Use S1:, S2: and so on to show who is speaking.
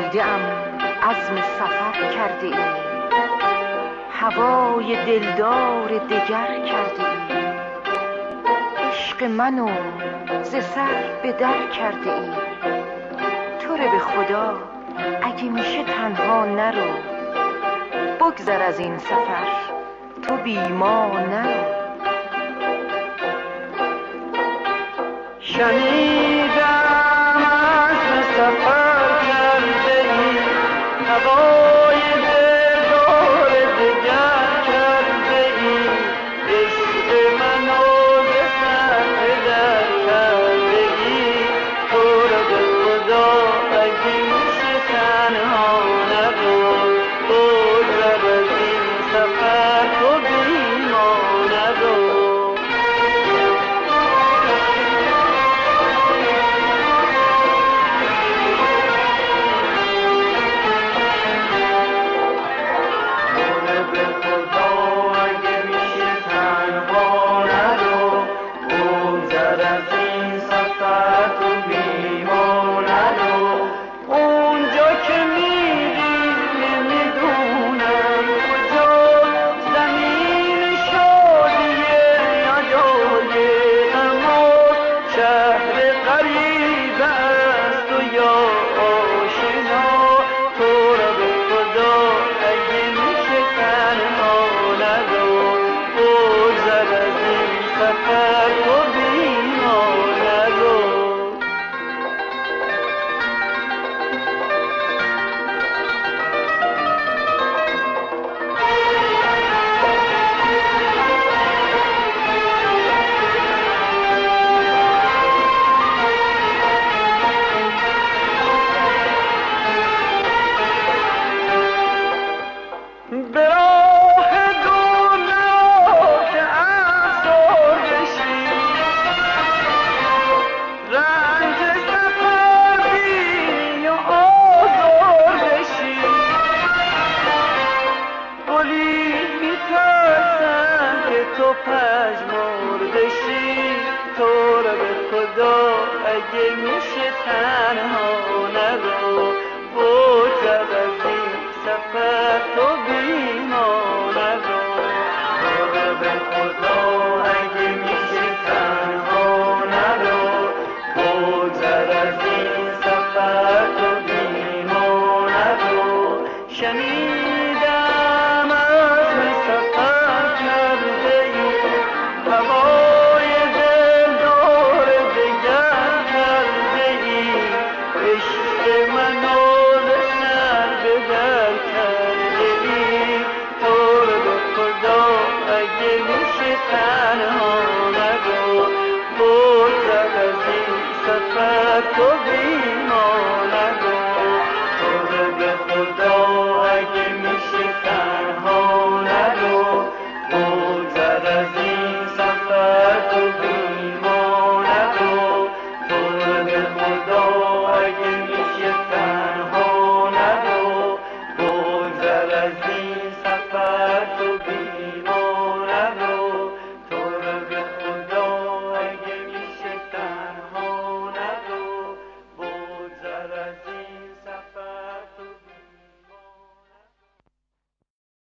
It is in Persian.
S1: دیدم عزم سفر کرده ای، هوای دلدار دگر کرده ای. عشق منو ز سر به در کرده ای، تو رو به خدا اگه میشه تنها نرو. بگذر از این سفر تو بی ما نرو.
S2: شنیدم عزم سفر کرده ای، هوای دلدار دگر کرده ای. عشق منو ز سر به در کرده ای، تو رو به خدا اگه میشه تنها نرو. بگذر از این سفر تو بی ما نرو. تو پژمرده شی، تو رو به خدا اگه میشه تنها نرو. بگذر از این سفر تو بی ما نرو. تو رو به خدا اگه میشه تنها نرو. بگذر از این سفر تو بی ما نرو. شنیدم عزم سفر کرده ای، هوای دلدار دگر کرده ای. عشق منو ز سر به در کرده ای، تو رو به خدا اگه میشه تنها نرو. بگذر از این سفر تو بی ما